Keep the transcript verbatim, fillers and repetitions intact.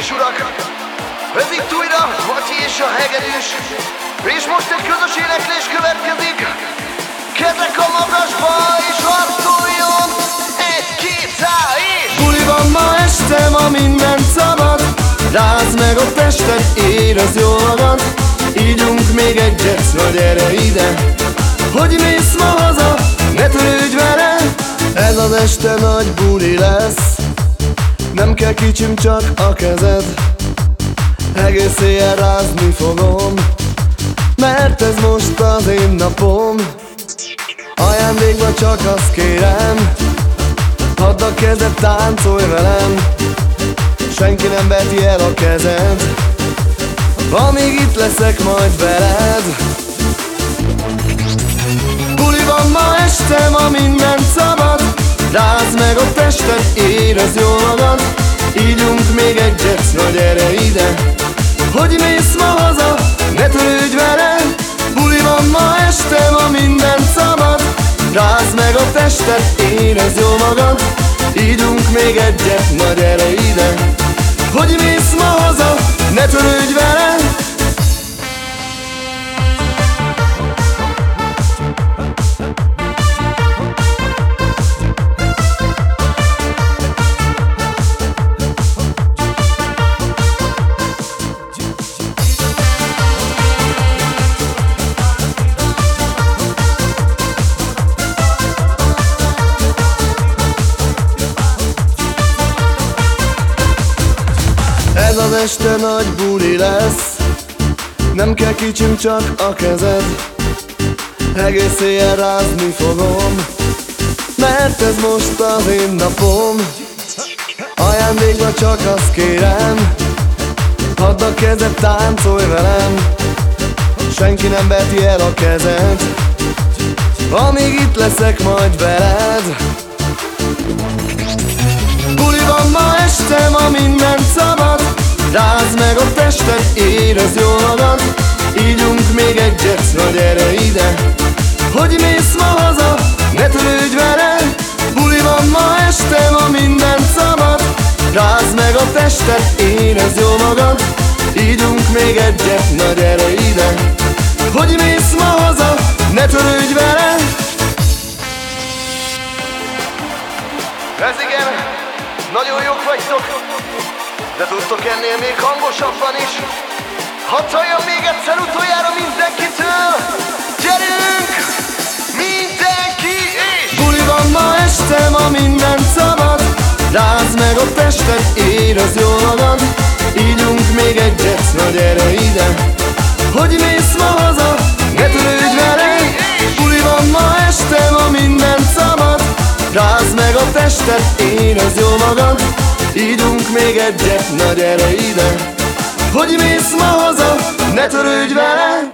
és urak, ez itt újra Matyi és a hegedűs, és most egy közös éneklés következik. Kezek a magasba és harcoljon! Egy, két, há, és... Buli van ma este, ma minden szabad. Rázd meg a tested, érezd jól magad. Ígyunk még egyet, na gyere ide. Hogy mész ma haza, ne törődj vele. Ez az este nagy buli lesz. Nem kell kicsim, csak a kezed. Egész éjjel rázni fogom, mert ez most az én napom. Ajándékba csak azt kérem, add a kezed, táncolj velem. Senki nem veti el a kezed, amíg itt leszek majd veled. Buli van ma este, ma minden szabad. Rázd meg a tested, érezd jól magad. Ígyunk még egyet, na gyere ide. Hogy mész ma haza, ne törődj vele. Buli van ma este, ma minden szabad. Rázd meg a tested, érezd jól magad. Ígyunk még egyet, na gyere ide. Hogy mész ma haza, ne törődj vele. Ez az este nagy buli lesz. Nem kell kicsim, csak a kezed. Egész éjjel rázni fogom, mert ez most az én napom. Ajándékba csak azt kérem, add a kezed, táncolj velem. Senki nem veti el a kezed, amíg itt leszek majd veled. Buli van ma este, ma minden szabad. Rázd meg a tested, érezd jól magad. Ígyunk még egyet, na gyere ide. Hogy mész ma haza, ne törődj vele. Buli van ma este, ma minden szabad. Rázd meg a tested, érezd jól magad. Ígyunk még egyet, na gyere ide. Hogy mész ma haza, ne törődj vele. Ez igen, nagyon jók vagytok, de tudtok ennél még hangosabban is. Hadd halljam még egyszer utoljára mindenkitől. Gyerünk! Mindenki és... Buli van ma este, ma minden szabad. Rázd meg a tested, érezd jól magad. Ígyunk még egyet, na gyere ide. Hogy mész ma haza, ne törődj vele. Buli van ma este, ma minden szabad. Rázd meg a tested, érezd jól magad. Ígyunk még egyet, na gyere ide. Hogy mész ma haza, ne törődj vele.